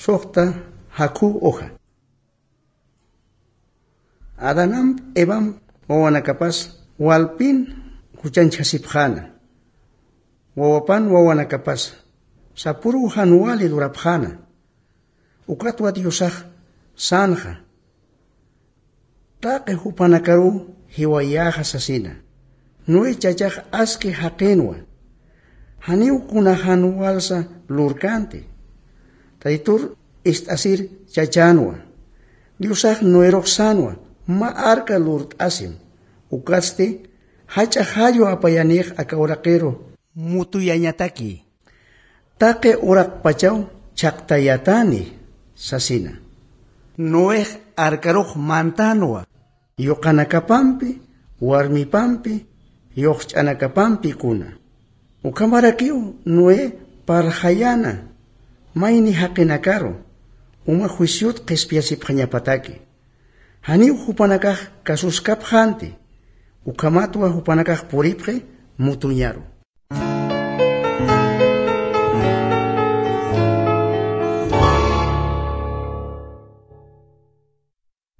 sohta haku hoja. Adanam evam wawanakapas walpin huchanchasipjana. Wawapan wawanakapas sapuru hanuali durapjana. Ukatwa diosaj sanja. Taqe hupanakaru hiwayaja sasina. Nui chachaj aski haqinwa. Haniu kuna hanualsa lurkante. Taitur istasir chachanwa. Diosaj noeroksanwa. Ma arca lurt asim. Ukaste hacha hayo apayanej akaorakero mutuyañataki. Taqe orak pachau chaktayatani sasina. Noej arcaruj mantanwa. Yoqanakapampi, warmipampi, yoqch'anakapampi kuna. Ukamarakiu noe parjayana. Mayni haqinakaro. Uma juiciut qespiasipjañapataki. Haniu hupanakaj kasuskapjante. Ukamatwa hupanakaj puripje mutuñaro.